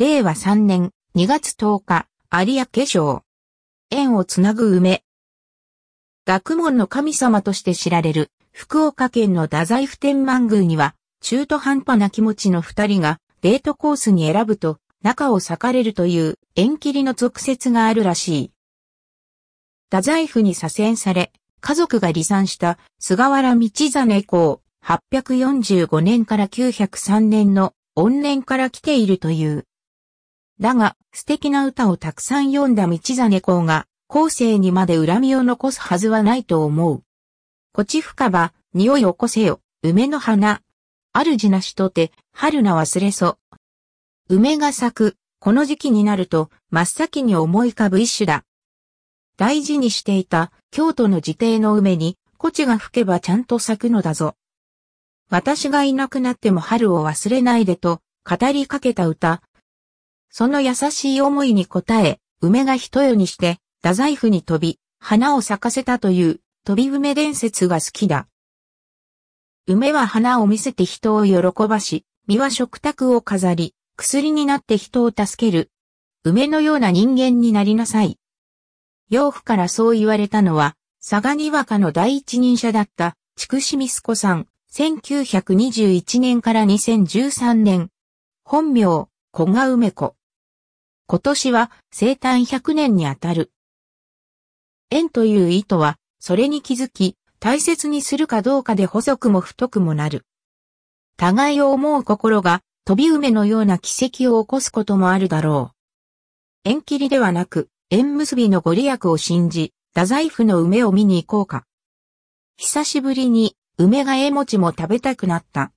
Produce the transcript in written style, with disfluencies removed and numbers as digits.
令和3年2月10日、有明賞。縁をつなぐ梅。学問の神様として知られる福岡県の太宰府天満宮には中途半端な気持ちの二人がデートコースに選ぶと仲を裂かれるという縁切りの俗説があるらしい。太宰府に左遷され、家族が離散した菅原道真公845年から903年の怨念から来ているという。だが、素敵な歌をたくさん読んだ道真公が、後世にまで恨みを残すはずはないと思う。こち深場、匂い起こせよ、梅の花。主なしとて、春な忘れそ。梅が咲く、この時期になると、真っ先に思い浮かぶ一種だ。大事にしていた、京都の自邸の梅に、こちが吹けばちゃんと咲くのだぞ。私がいなくなっても春を忘れないでと、語りかけた歌。その優しい思いに応え、梅が一夜にして、太宰府に飛び、花を咲かせたという、飛び梅伝説が好きだ。梅は花を見せて人を喜ばし、実は食卓を飾り、薬になって人を助ける。梅のような人間になりなさい。養父からそう言われたのは、相模和歌の第一人者だった、筑紫美須子さん、1921年から2013年。本名、古賀梅子。今年は生誕100年にあたる。縁という糸は、それに気づき、大切にするかどうかで細くも太くもなる。互いを思う心が、飛び梅のような奇跡を起こすこともあるだろう。縁切りではなく、縁結びのご利益を信じ、太宰府の梅を見に行こうか。久しぶりに、梅がえ餅も食べたくなった。